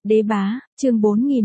Đế bá, chương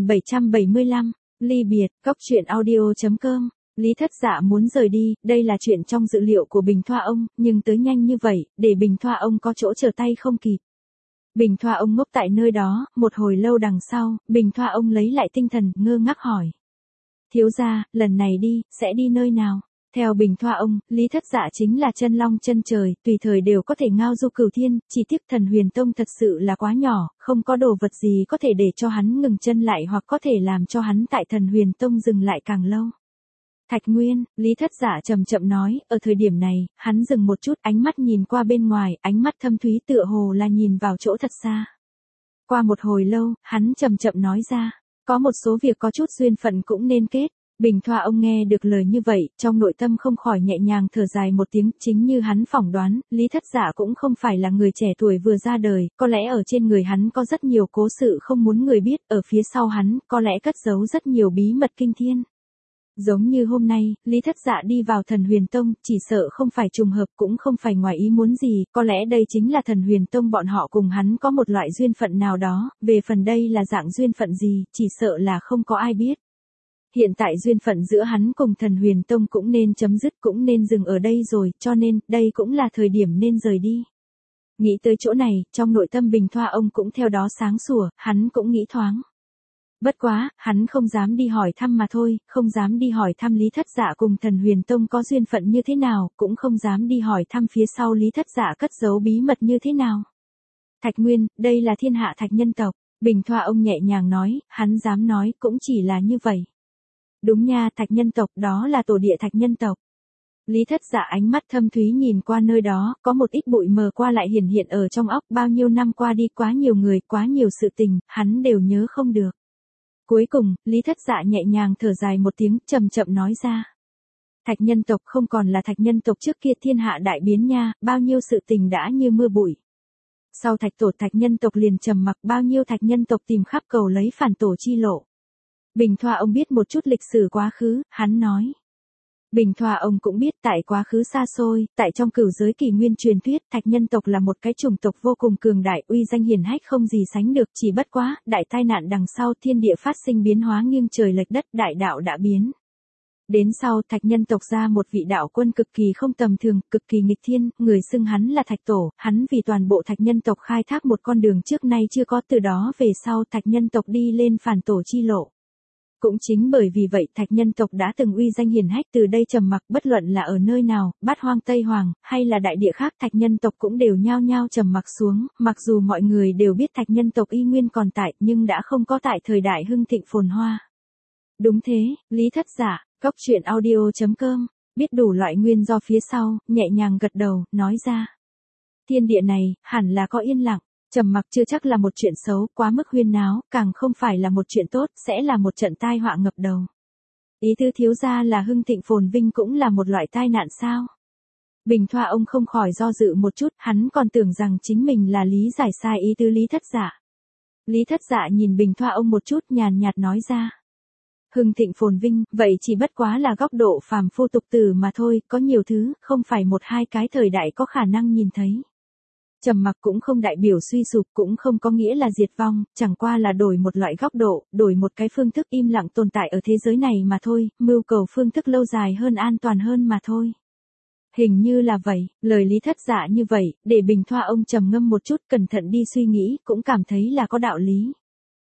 4775, ly biệt, cóc truyện audio.com. Lý Thất Dạ muốn rời đi, đây là chuyện trong dự liệu của Bình Thoa ông, nhưng tới nhanh như vậy, để Bình Thoa ông có chỗ trở tay không kịp. Bình Thoa ông ngốc tại nơi đó, một hồi lâu đằng sau, Bình Thoa ông lấy lại tinh thần, ngơ ngác hỏi. Thiếu gia, lần này đi, sẽ đi nơi nào? Theo Bình Thoa ông, Lý Thất Dạ chính là chân long chân trời, tùy thời đều có thể ngao du cửu thiên, chỉ tiếc Thần Huyền Tông thật sự là quá nhỏ, không có đồ vật gì có thể để cho hắn ngừng chân lại hoặc có thể làm cho hắn tại Thần Huyền Tông dừng lại càng lâu. Thạch Nguyên, Lý Thất Dạ chậm chậm nói, ở thời điểm này, hắn dừng một chút, ánh mắt nhìn qua bên ngoài, ánh mắt thâm thúy tựa hồ là nhìn vào chỗ thật xa. Qua một hồi lâu, hắn chậm chậm nói ra, có một số việc có chút duyên phận cũng nên kết. Bình Thoa ông nghe được lời như vậy, trong nội tâm không khỏi nhẹ nhàng thở dài một tiếng, chính như hắn phỏng đoán, Lý Thất Dạ cũng không phải là người trẻ tuổi vừa ra đời, có lẽ ở trên người hắn có rất nhiều cố sự không muốn người biết, ở phía sau hắn, có lẽ cất giấu rất nhiều bí mật kinh thiên. Giống như hôm nay, Lý Thất Dạ đi vào Thần Huyền Tông, chỉ sợ không phải trùng hợp cũng không phải ngoài ý muốn gì, có lẽ đây chính là Thần Huyền Tông bọn họ cùng hắn có một loại duyên phận nào đó, về phần đây là dạng duyên phận gì, chỉ sợ là không có ai biết. Hiện tại duyên phận giữa hắn cùng Thần Huyền Tông cũng nên chấm dứt, cũng nên dừng ở đây rồi, cho nên, đây cũng là thời điểm nên rời đi. Nghĩ tới chỗ này, trong nội tâm Bình Thoa ông cũng theo đó sáng sủa, hắn cũng nghĩ thoáng. Bất quá, hắn không dám đi hỏi thăm mà thôi, không dám đi hỏi thăm Lý Thất Dạ cùng Thần Huyền Tông có duyên phận như thế nào, cũng không dám đi hỏi thăm phía sau Lý Thất Dạ cất giấu bí mật như thế nào. Thạch Nguyên, đây là thiên hạ thạch nhân tộc, Bình Thoa ông nhẹ nhàng nói, hắn dám nói cũng chỉ là như vậy. Đúng nha, thạch nhân tộc, đó là tổ địa thạch nhân tộc. Lý Thất Dạ ánh mắt thâm thúy nhìn qua nơi đó, có một ít bụi mờ qua lại hiển hiện ở trong óc, bao nhiêu năm qua đi quá nhiều người, quá nhiều sự tình, hắn đều nhớ không được. Cuối cùng, Lý Thất Dạ nhẹ nhàng thở dài một tiếng, chậm chậm nói ra. Thạch nhân tộc không còn là thạch nhân tộc trước kia, thiên hạ đại biến nha, bao nhiêu sự tình đã như mưa bụi. Sau thạch tổ thạch nhân tộc liền trầm mặc, bao nhiêu thạch nhân tộc tìm khắp cầu lấy phản tổ chi lộ. Bình Thoa ông biết một chút lịch sử quá khứ, hắn nói. Bình Thoa ông cũng biết tại quá khứ xa xôi, tại trong cửu giới kỷ nguyên truyền thuyết, thạch nhân tộc là một cái chủng tộc vô cùng cường đại, uy danh hiển hách không gì sánh được, chỉ bất quá, đại tai nạn đằng sau thiên địa phát sinh biến hóa nghiêng trời lệch đất, đại đạo đã biến. Đến sau, thạch nhân tộc ra một vị đạo quân cực kỳ không tầm thường, cực kỳ nghịch thiên, người xưng hắn là thạch tổ, hắn vì toàn bộ thạch nhân tộc khai thác một con đường trước nay chưa có, từ đó về sau thạch nhân tộc đi lên phản tổ chi lộ. Cũng chính bởi vì vậy thạch nhân tộc đã từng uy danh hiển hách, từ đây trầm mặc, bất luận là ở nơi nào, Bát Hoang Tây Hoàng, hay là đại địa khác, thạch nhân tộc cũng đều nhao nhao trầm mặc xuống, mặc dù mọi người đều biết thạch nhân tộc y nguyên còn tại, nhưng đã không có tại thời đại hưng thịnh phồn hoa. Đúng thế, Lý Thất Dạ, cóc truyện audio.com, biết đủ loại nguyên do phía sau, nhẹ nhàng gật đầu, nói ra. Thiên địa này, hẳn là có yên lặng. Trầm mặc chưa chắc là một chuyện xấu, quá mức huyên náo, càng không phải là một chuyện tốt, sẽ là một trận tai họa ngập đầu. Ý tứ thiếu gia là hưng thịnh phồn vinh cũng là một loại tai nạn sao? Bình Thoa ông không khỏi do dự một chút, hắn còn tưởng rằng chính mình là lý giải sai ý tứ Lý Thất Dạ. Lý Thất Dạ nhìn Bình Thoa ông một chút, nhàn nhạt nói ra. Hưng thịnh phồn vinh, vậy chỉ bất quá là góc độ phàm phu tục tử mà thôi, có nhiều thứ, không phải một hai cái thời đại có khả năng nhìn thấy. Trầm mặc cũng không đại biểu suy sụp, cũng không có nghĩa là diệt vong, chẳng qua là đổi một loại góc độ, đổi một cái phương thức im lặng tồn tại ở thế giới này mà thôi, mưu cầu phương thức lâu dài hơn, an toàn hơn mà thôi. Hình như là vậy, lời Lý Thất Dạ như vậy, để Bình Thoa ông trầm ngâm một chút, cẩn thận đi suy nghĩ, cũng cảm thấy là có đạo lý.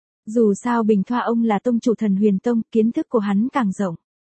Dù sao Bình Thoa ông là tông chủ Thần Huyền Tông, kiến thức của hắn càng rộng.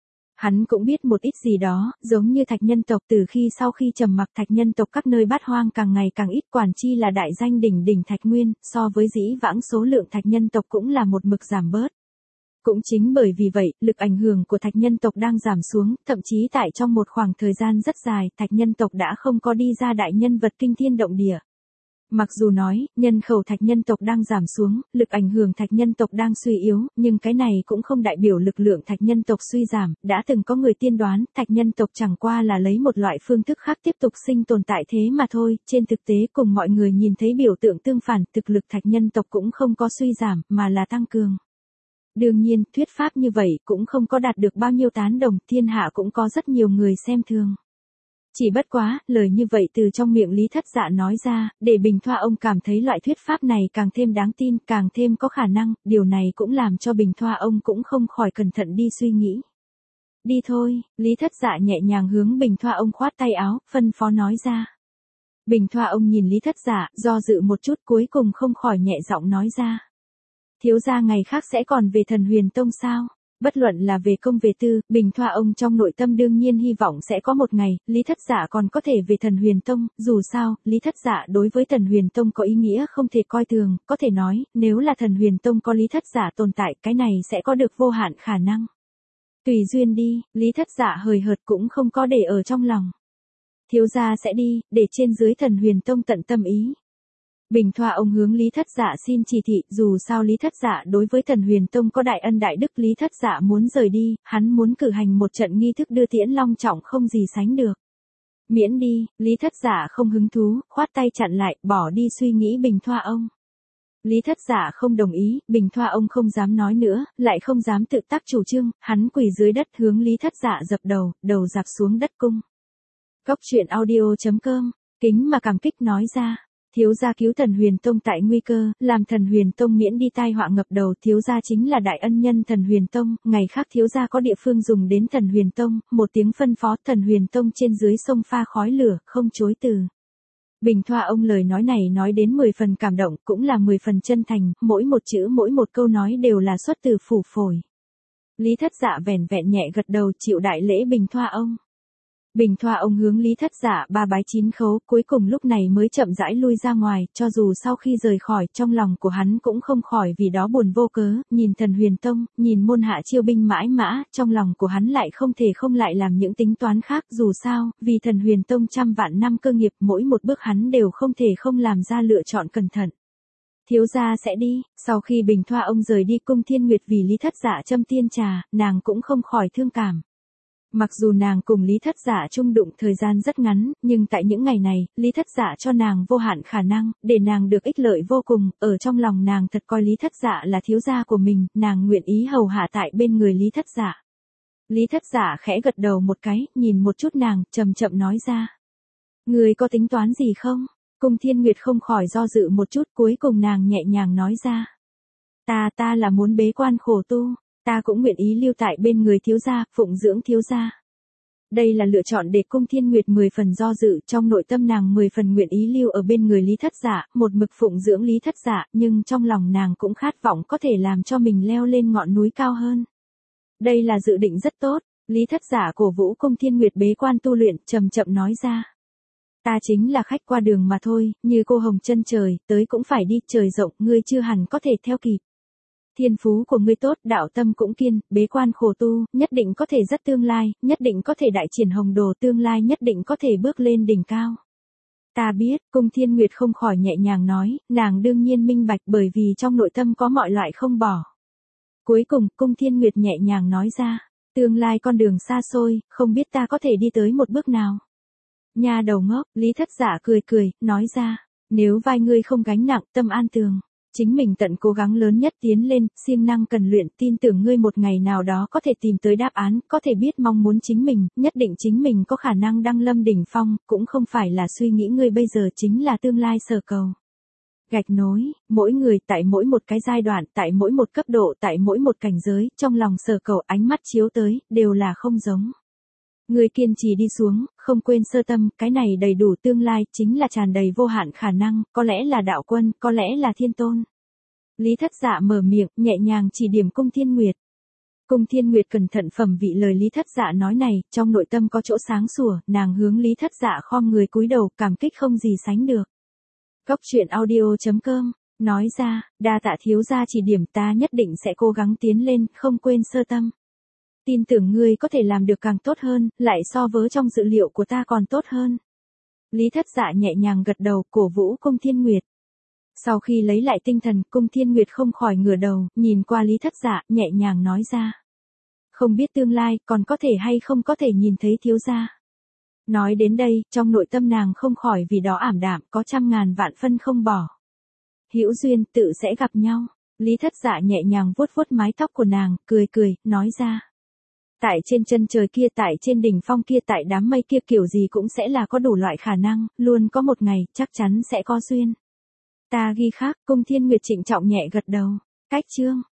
Hắn cũng biết một ít gì đó, giống như thạch nhân tộc, từ khi sau khi trầm mặc thạch nhân tộc các nơi bát hoang càng ngày càng ít, quản chi là đại danh đỉnh đỉnh thạch nguyên, so với dĩ vãng số lượng thạch nhân tộc cũng là một mực giảm bớt. Cũng chính bởi vì vậy, lực ảnh hưởng của thạch nhân tộc đang giảm xuống, thậm chí tại trong một khoảng thời gian rất dài, thạch nhân tộc đã không có đi ra đại nhân vật kinh thiên động địa. Mặc dù nói, nhân khẩu thạch nhân tộc đang giảm xuống, lực ảnh hưởng thạch nhân tộc đang suy yếu, nhưng cái này cũng không đại biểu lực lượng thạch nhân tộc suy giảm, đã từng có người tiên đoán, thạch nhân tộc chẳng qua là lấy một loại phương thức khác tiếp tục sinh tồn tại thế mà thôi, trên thực tế cùng mọi người nhìn thấy biểu tượng tương phản, thực lực thạch nhân tộc cũng không có suy giảm, mà là tăng cường. Đương nhiên, thuyết pháp như vậy cũng không có đạt được bao nhiêu tán đồng, thiên hạ cũng có rất nhiều người xem thường. Chỉ bất quá, lời như vậy từ trong miệng Lý Thất Dạ nói ra, để Bình Thoa ông cảm thấy loại thuyết pháp này càng thêm đáng tin, càng thêm có khả năng, điều này cũng làm cho Bình Thoa ông cũng không khỏi cẩn thận đi suy nghĩ. Đi thôi, Lý Thất Dạ nhẹ nhàng hướng Bình Thoa ông khoát tay áo, phân phó nói ra. Bình Thoa ông nhìn Lý Thất Dạ, do dự một chút cuối cùng không khỏi nhẹ giọng nói ra. Thiếu gia ngày khác sẽ còn về Thần Huyền Tông sao? Bất luận là về công về tư, Bình Thoa ông trong nội tâm đương nhiên hy vọng sẽ có một ngày, Lý Thất Dạ còn có thể về Thần Huyền Tông, dù sao, Lý Thất Dạ đối với Thần Huyền Tông có ý nghĩa không thể coi thường, có thể nói, nếu là Thần Huyền Tông có Lý Thất Dạ tồn tại, cái này sẽ có được vô hạn khả năng. Tùy duyên đi, Lý Thất Dạ hời hợt cũng không có để ở trong lòng. Thiếu gia sẽ đi, để trên dưới Thần Huyền Tông tận tâm ý. Bình Thoa ông hướng Lý Thất Dạ xin chỉ thị, dù sao Lý Thất Dạ đối với Thần Huyền Tông có đại ân đại đức, Lý Thất Dạ muốn rời đi, hắn muốn cử hành một trận nghi thức đưa tiễn long trọng không gì sánh được. Miễn đi, Lý Thất Dạ không hứng thú, khoát tay chặn lại, bỏ đi suy nghĩ Bình Thoa ông. Lý Thất Dạ không đồng ý, Bình Thoa ông không dám nói nữa, lại không dám tự tác chủ trương, hắn quỳ dưới đất hướng Lý Thất Dạ dập đầu, đầu dạp xuống đất cung. Góc truyện audio.com, kính mà cảm kích nói ra. Thiếu gia cứu Thần Huyền Tông tại nguy cơ, làm Thần Huyền Tông miễn đi tai họa ngập đầu, thiếu gia chính là đại ân nhân Thần Huyền Tông, ngày khác thiếu gia có địa phương dùng đến Thần Huyền Tông, một tiếng phân phó, Thần Huyền Tông trên dưới sông pha khói lửa, không chối từ. Bình Thoa ông lời nói này nói đến 10 phần cảm động, cũng là 10 phần chân thành, mỗi một chữ mỗi một câu nói đều là xuất từ phủ phổi. Lý Thất Dạ vẻn vẹn nhẹ gật đầu chịu đại lễ Bình Thoa ông. Bình Thoa ông hướng Lý Thất Dạ ba bái 9 khấu, cuối cùng lúc này mới chậm rãi lui ra ngoài, cho dù sau khi rời khỏi, trong lòng của hắn cũng không khỏi vì đó buồn vô cớ, nhìn Thần Huyền Tông, nhìn môn hạ chiêu binh mãi mã, trong lòng của hắn lại không thể không lại làm những tính toán khác, dù sao, vì Thần Huyền Tông trăm vạn năm cơ nghiệp, mỗi một bước hắn đều không thể không làm ra lựa chọn cẩn thận. Thiếu gia sẽ đi, sau khi Bình Thoa ông rời đi Cung Thiên Nguyệt vì Lý Thất Dạ châm tiên trà, nàng cũng không khỏi thương cảm. Mặc dù nàng cùng Lý Thất Dạ chung đụng thời gian rất ngắn, nhưng tại những ngày này, Lý Thất Dạ cho nàng vô hạn khả năng, để nàng được ích lợi vô cùng, ở trong lòng nàng thật coi Lý Thất Dạ là thiếu gia của mình, nàng nguyện ý hầu hạ tại bên người Lý Thất Dạ. Lý Thất Dạ khẽ gật đầu một cái, nhìn một chút nàng, chậm chậm nói ra. Người có tính toán gì không? Cung Thiên Nguyệt không khỏi do dự một chút, cuối cùng nàng nhẹ nhàng nói ra. Ta là muốn bế quan khổ tu. Ta cũng nguyện ý lưu tại bên người thiếu gia, phụng dưỡng thiếu gia. Đây là lựa chọn để Cung Thiên Nguyệt 10 phần do dự, trong nội tâm nàng 10 phần nguyện ý lưu ở bên người Lý Thất Dạ, một mực phụng dưỡng Lý Thất Dạ, nhưng trong lòng nàng cũng khát vọng có thể làm cho mình leo lên ngọn núi cao hơn. Đây là dự định rất tốt, Lý Thất Dạ cổ vũ Cung Thiên Nguyệt bế quan tu luyện, chậm chậm nói ra. Ta chính là khách qua đường mà thôi, như cô hồng chân trời, tới cũng phải đi, trời rộng, ngươi chưa hẳn có thể theo kịp. Thiên phú của ngươi tốt, đạo tâm cũng kiên, bế quan khổ tu, nhất định có thể rất tương lai, nhất định có thể đại triển hồng đồ, tương lai nhất định có thể bước lên đỉnh cao. Ta biết, Cung Thiên Nguyệt không khỏi nhẹ nhàng nói, nàng đương nhiên minh bạch bởi vì trong nội tâm có mọi loại không bỏ. Cuối cùng, Cung Thiên Nguyệt nhẹ nhàng nói ra, tương lai con đường xa xôi, không biết ta có thể đi tới một bước nào. Nha đầu ngốc, Lý Thất Dạ cười cười, nói ra, nếu vai ngươi không gánh nặng, tâm an tường. Chính mình tận cố gắng lớn nhất tiến lên, siêng năng cần luyện, tin tưởng ngươi một ngày nào đó có thể tìm tới đáp án, có thể biết mong muốn chính mình, nhất định chính mình có khả năng đăng lâm đỉnh phong, cũng không phải là suy nghĩ ngươi bây giờ chính là tương lai sở cầu. Gạch nối, mỗi người tại mỗi một cái giai đoạn, tại mỗi một cấp độ, tại mỗi một cảnh giới, trong lòng sở cầu ánh mắt chiếu tới, đều là không giống. Ngươi kiên trì đi xuống, không quên sơ tâm, cái này đầy đủ tương lai, chính là tràn đầy vô hạn khả năng, có lẽ là đạo quân, có lẽ là thiên tôn. Lý Thất Dạ mở miệng, nhẹ nhàng chỉ điểm Cung Thiên Nguyệt. Cung Thiên Nguyệt cẩn thận phẩm vị lời Lý Thất Dạ nói này, trong nội tâm có chỗ sáng sủa, nàng hướng Lý Thất Dạ khom người cúi đầu, cảm kích không gì sánh được. Góc truyện audio.com, nói ra, đa tạ thiếu gia chỉ điểm, ta nhất định sẽ cố gắng tiến lên, không quên sơ tâm. Tin tưởng ngươi có thể làm được càng tốt hơn, lại so với trong dự liệu của ta còn tốt hơn. Lý Thất Dạ nhẹ nhàng gật đầu, cổ vũ Cung Thiên Nguyệt. Sau khi lấy lại tinh thần, Cung Thiên Nguyệt không khỏi ngửa đầu, nhìn qua Lý Thất Dạ, nhẹ nhàng nói ra. Không biết tương lai, còn có thể hay không có thể nhìn thấy thiếu gia. Nói đến đây, trong nội tâm nàng không khỏi vì đó ảm đạm, có trăm ngàn vạn phân không bỏ. Hữu duyên, tự sẽ gặp nhau. Lý Thất Dạ nhẹ nhàng vuốt vuốt mái tóc của nàng, cười cười, nói ra. Tại trên chân trời kia, tại trên đỉnh phong kia, tại đám mây kia, kiểu gì cũng sẽ là có đủ loại khả năng, luôn có một ngày, chắc chắn sẽ có duyên. Ta ghi khác, Cung Thiên Nguyệt trịnh trọng nhẹ gật đầu. Cách chương